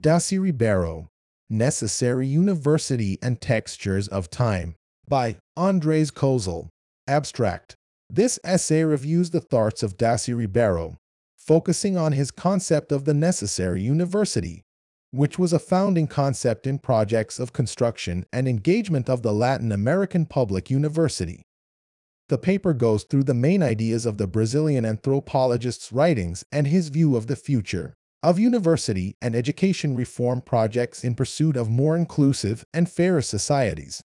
Darcy Ribeiro, Necessary University and Textures of Time, by Andres Kozel. Abstract. This essay reviews the thoughts of Darcy Ribeiro, focusing on his concept of the necessary university, which was a founding concept in projects of construction and engagement of the Latin American Public University. The paper goes through the main ideas of the Brazilian anthropologist's writings and his view of the future of university and education reform projects in pursuit of more inclusive and fairer societies.